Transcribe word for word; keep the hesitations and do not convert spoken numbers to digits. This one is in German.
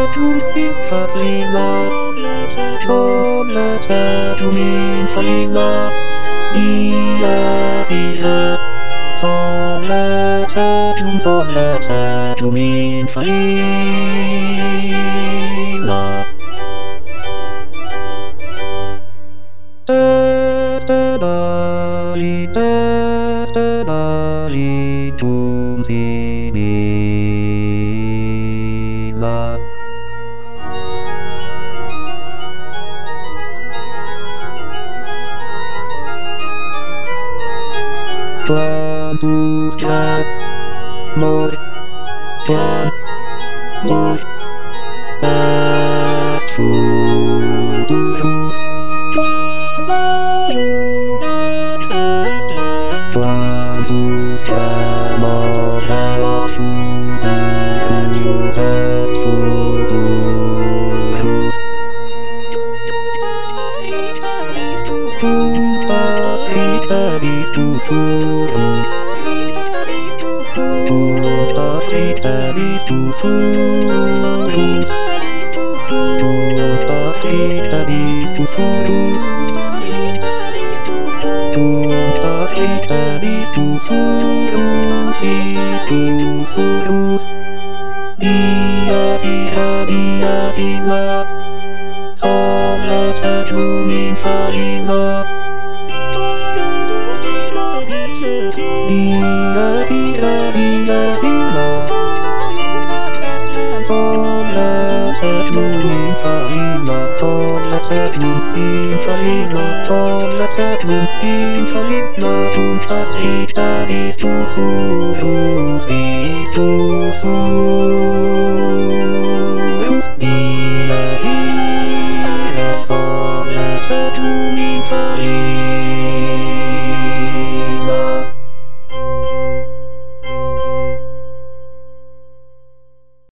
settlum in farina. Sola settlum in farina. Ia sire. Sola settlum, sola settlum in farina. Testedali, testedali, tum simila. Plantus cat, mor, plantus, est futurus. Plantus camor est futurus, est futurus. Futas iteris tu furus. Futas iteris tu furus. Futas iteris tu furus. Futas iteris tu furus, tu furus. Dia sira, dia sira. Sola settlum in farina. Dia sira, dia sira. Sola settlum in farina. Sola settlum in farina. Sola settlum in farina. Tuntas iteris tu furus, tu furus.